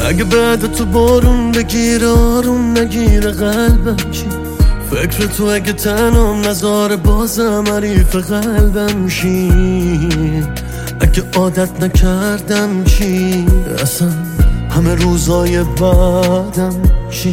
اگه بعد تو بارون بگیره آروم نگیره قلبم چی؟ فکر تو اگه تنم نذاره بازم حریف قلبم شی؟ اگه عادت نکردم چی؟ اصلا همه روزای بعدم چی؟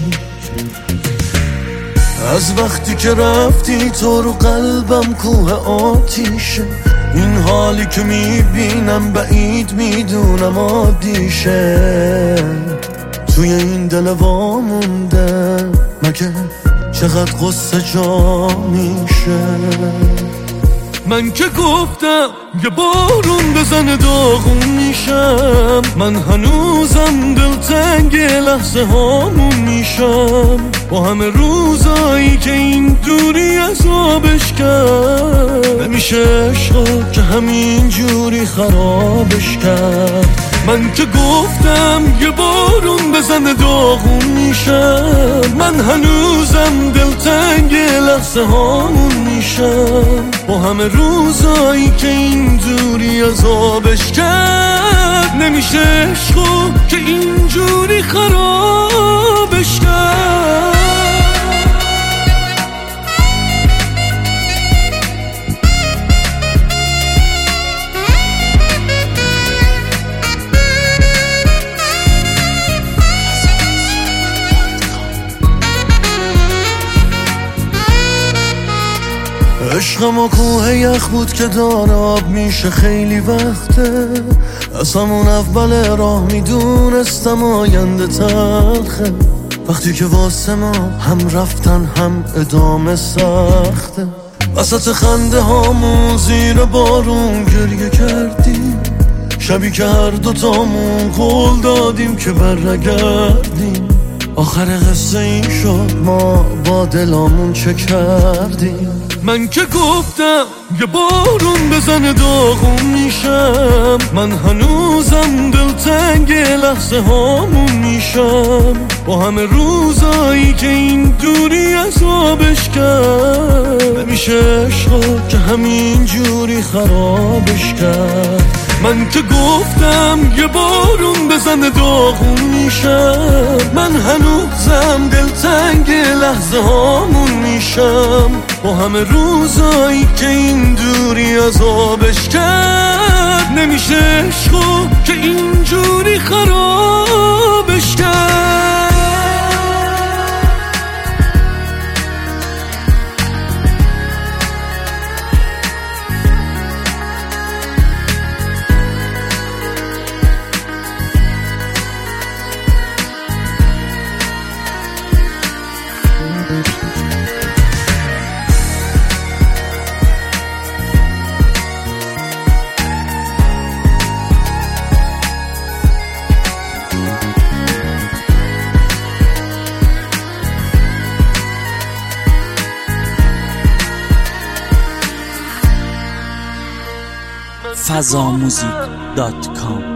از وقتی که رفتی تو رو قلبم کوه آتیشه، این حالی که میبینم بعید میدونم عادیشه، توی این دل وامونده مگه چقدر قصه جا میشه. من که گفتم یه بارون بزنه داغون میشم، من هنوزم دلتنگ لحظه هامون میشم، با همه روزایی که این دوری عذابش کرد، نمیشه عشقا که همین جوری خرابش کرد. من که گفتم یه بارون بزنه داغون میشم، من هنوزم دلتنگ لحظه هامون میشم، با همه روزایی که این دوری عذابش کرد، نمیشه عشقو که اینجوری خرابش کرد. عشقم و کوه یخ بود که داره آب میشه خیلی وقته، از همون اول راه میدونستم آینده تلخه، وقتی که واسه ما هم رفتن هم ادامه سخته، وسط خنده هامون زیر بارون گریه کردیم، شبی که هر دوتامون قول دادیم که برنگردیم، آخر قصه این شد ما با دلامون چه کردیم. من که گفتم یه بارون بزنه داغون میشم، من هنوزم دلتنگ لحظه هامون میشم، با همه روزایی که این دوری عذابش کرد، نمیشه عشقا که همین جوری خرابش کرد. من که گفتم یه بارون بزنه داغون میشم، من هنوزم دلتنگ لحظه هامون میشم، با همه روزایی که این دوری عذابش کرد، نمیشه عشقو که اینجوری خرابش کرد. fazamuzik.com